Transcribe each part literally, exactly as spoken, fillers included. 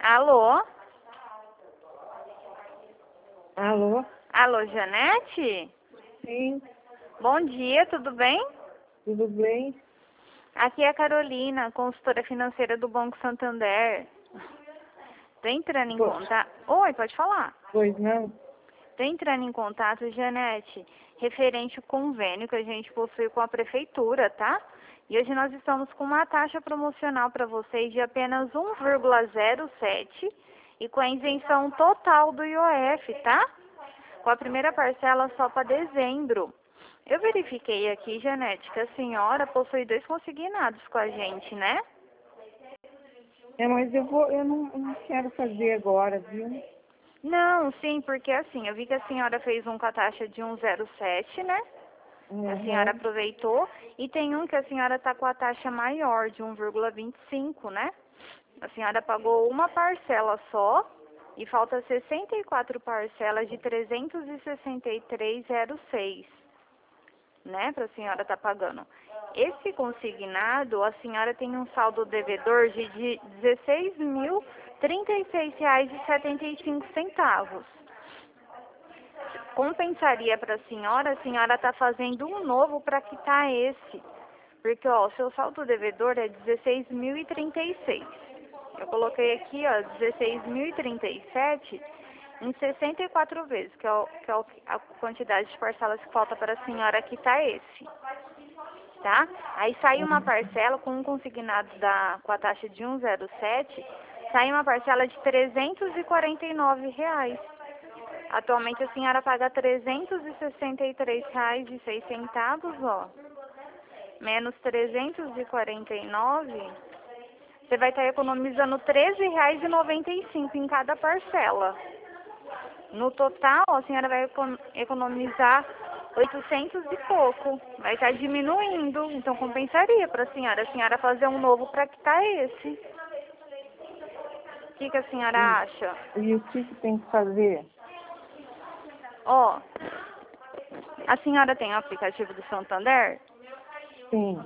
Alô? Alô? Alô, Janete? Sim, Bom dia, tudo bem? tudo bem? Aqui é a Carolina, consultora financeira do Banco Santander. Tô entrando em Po- contato... Oi, pode falar. Pois não? Tô entrando em contato, Janete, referente ao convênio que a gente possui com a prefeitura, tá? E hoje nós estamos com uma taxa promocional para vocês de apenas um vírgula zero sete e com a isenção total do I O F, tá? Com a primeira parcela só para dezembro. Eu verifiquei aqui, Janete, que a senhora possui dois consignados com a gente, né? É, mas eu vou, eu não, eu não quero fazer agora, viu? Não, sim, porque assim, eu vi que a senhora fez um com a taxa de um vírgula zero sete, né? A senhora Uhum. aproveitou. E tem um que a senhora está com a taxa maior, de um vírgula vinte e cinco, né? A senhora pagou uma parcela só e falta sessenta e quatro parcelas de trezentos e sessenta e três reais e seis, né? Para a senhora estar pagando. Esse consignado, a senhora tem um saldo devedor de de dezesseis mil e trinta e seis reais e setenta e cinco centavos. Compensaria para a senhora, a senhora está fazendo um novo para quitar esse. Porque, ó, o seu saldo devedor é dezesseis mil e trinta e seis. Eu coloquei aqui, ó, dezesseis mil e trinta e sete em sessenta e quatro vezes, que é, o, que é o- a quantidade de parcelas que falta para a senhora quitar esse. Tá? Aí sai uma parcela com um consignado da, com a taxa de um vírgula zero sete, sai uma parcela de trezentos e quarenta e nove reais. Atualmente a senhora paga trezentos e sessenta e três reais e seis centavos, ó. Menos trezentos e quarenta e nove, você vai estar economizando treze reais e noventa e cinco em cada parcela. No total, a senhora vai econ- economizar oitocentos e pouco. Vai estar diminuindo, então compensaria para a senhora. A senhora fazer um novo para quitar esse. O que, que a senhora E, acha? e o que, que tem que fazer? Ó, a senhora tem o aplicativo do Santander? Sim.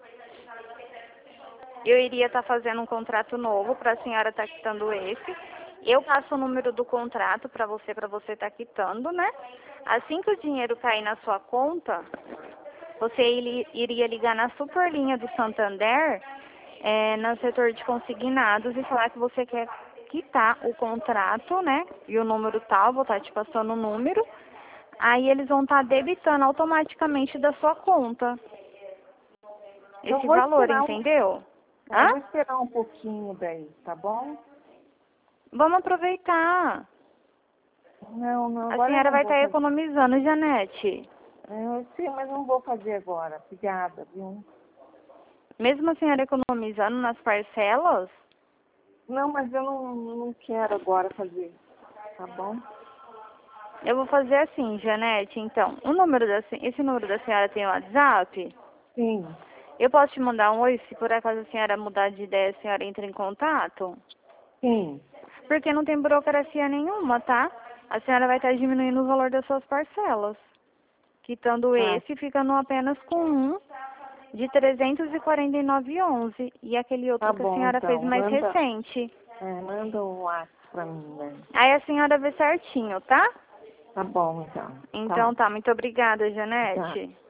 Eu iria estar fazendo um contrato novo para a senhora estar quitando esse. Eu passo o número do contrato para você, para você estar quitando, né? Assim que o dinheiro cair na sua conta, você ili- iria ligar na superlinha do Santander, é, no setor de consignados, e falar que você quer quitar o contrato, né? E o número tal, vou estar te passando o número. Aí eles vão estar debitando automaticamente da sua conta Eu esse vou valor, esperar um, entendeu? eu Hã? vou esperar um pouquinho daí, tá bom? Vamos aproveitar. Não, não, A agora eu senhora não vai vou estar fazer. economizando, Janete. Eu sei, mas não vou fazer agora. Obrigada, viu? Mesmo a senhora economizando nas parcelas, Não, mas eu não, não quero agora fazer, tá bom? eu vou fazer assim, Janete. Então, o número da, se- esse número da senhora tem o WhatsApp? Sim, Eu posso te mandar um oi, se por acaso a senhora mudar de ideia, a senhora entra em contato? sim. Porque não tem burocracia nenhuma, tá? A senhora vai estar diminuindo o valor das suas parcelas. Quitando Ah, esse, ficando apenas com um de trezentos e quarenta e nove reais e onze. E aquele tá outro que a bom, senhora fez então. mais Manda, recente. é, manda o WhatsApp pra mim, né? Aí a senhora vê certinho, tá? Tá bom, então. Tá. Então tá, muito obrigada, Tá. Janete.